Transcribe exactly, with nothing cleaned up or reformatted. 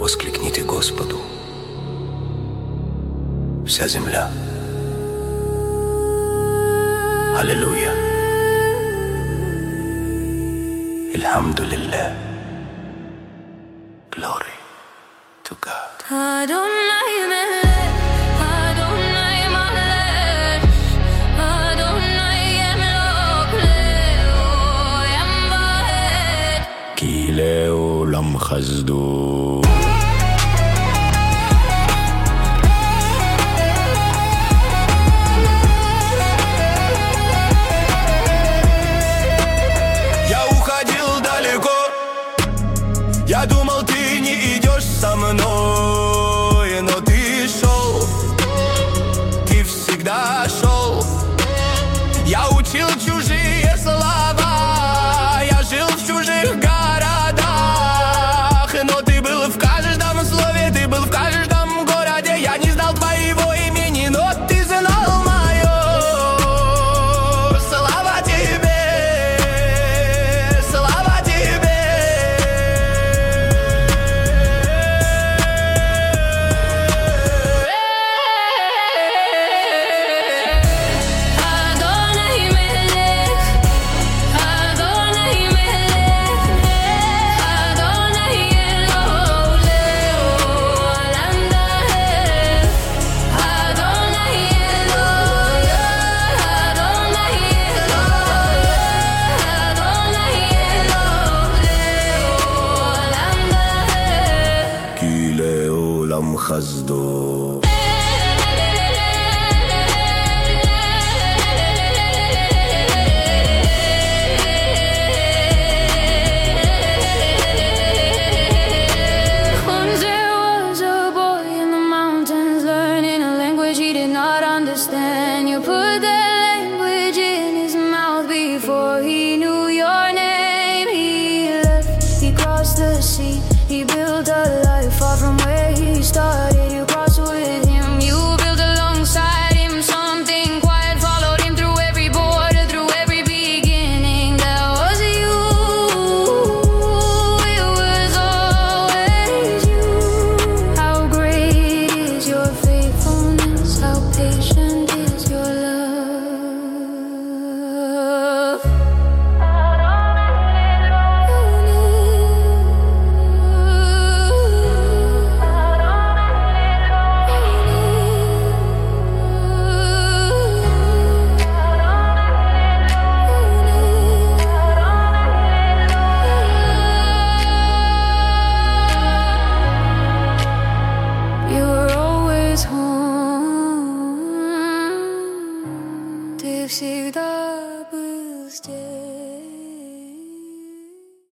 воскликните Господу вся земля. Аллилуйя. Ильхамдулиллах. Glory to God. Adonai Melech, Adonai Malech, Adonai Yemlok Le'olam Va'ed, Ki le'olam chazdo. Я думал, ты не идешь со мной, но ты шел, ты всегда шел. Я учил чужие слова, я жил в чужих городах, но ты был в каждом слове, ты был в каждом городе. Я не знал твоего имени, но ты знал мое. Слава тебе, слава тебе. Chazdo. Once there was a boy in the mountains learning a language he did not understand. You put that language in his mouth before he knew your name. He left, he crossed the sea, he built a life far from where he started. You crossed with him, you built alongside him. Something quiet followed him through every border, through every beginning. That was you, it was always you. How great is your faithfulness, how patient is your love. You were always home. Ты всегда был здесь.